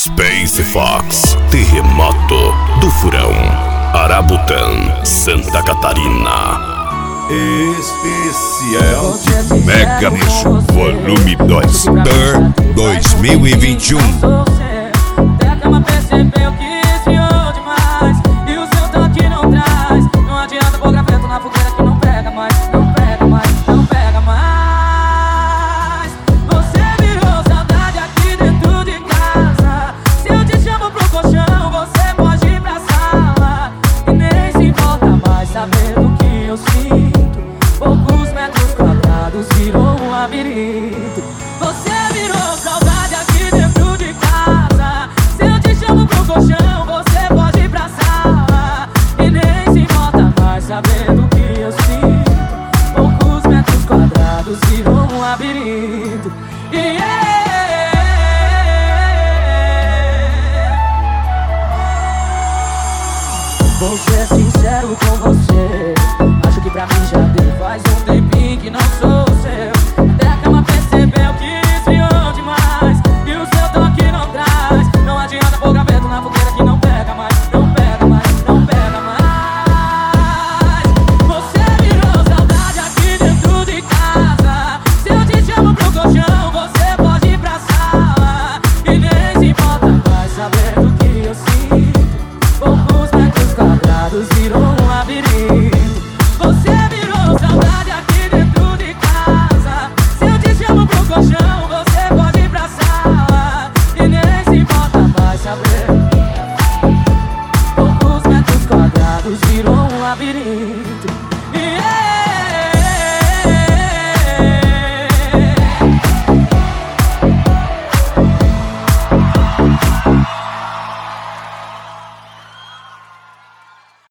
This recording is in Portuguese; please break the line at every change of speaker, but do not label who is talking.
Space Fox, terremoto do Furão, Arabutã, Santa Catarina. Especial Mega Nicho, volume 2, Tour 2021.
Até a cama percebeu que esfriou demais e o seu toque não traz. Não adianta pôr graveto na fogueira que não pega mais, não pega mais, não pega mais. Você virou saudade aqui dentro de casa. Se eu te chamo pro colchão, você pode ir pra sala e nem se importa mais sabendo que eu sinto. Poucos metros quadrados virou um labirinto. Você virou saudade aqui dentro de casa. Se eu te chamo pro colchão, você pode ir pra sala e nem se importa mais sabendo que eu sinto. Poucos metros quadrados virou um labirinto. Vou ser sincero com você, acho que pra mim já deu. Faz um tempinho que não sou seu. Até a cama percebeu que esfriou demais e o seu toque não traz. Não adianta pôr graveto na fogueira que não pega mais, não pega mais, não pega mais. Você virou saudade aqui dentro de casa. Se eu te chamo pro colchão, você pode ir pra sala e nem se importa mais sabendo que eu sinto. Poucos metros quadrados virou um labirinto. Você virou saudade aqui dentro de casa. Se eu te chamo pro colchão, você pode ir pra sala e nem se importa mais saber. Poucos metros quadrados virou um labirinto.